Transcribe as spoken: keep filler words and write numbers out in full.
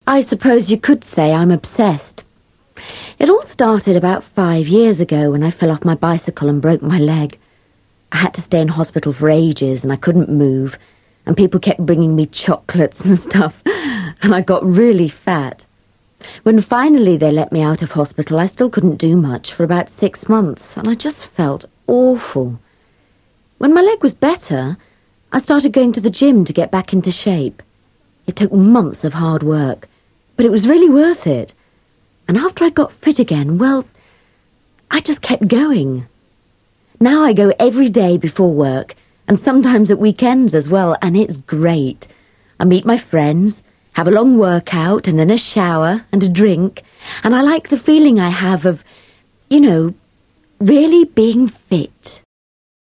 I suppose you could say I'm obsessed. It all started about five years ago when I fell off my bicycle and broke my leg. I had to stay in hospital for ages and I couldn't move, and people kept bringing me chocolates and stuff, and I got really fat. When finally they let me out of hospital, I still couldn't do much for about six months, and I just felt awful. When my leg was better, I started going to the gym to get back into shape. It took months of hard work, but it was really worth it. And after I got fit again, well, I just kept going. Now I go every day before work, and sometimes at weekends as well, and it's great. I meet my friends, have a long workout, and then a shower and a drink, and I like the feeling I have of, you know, really being fit.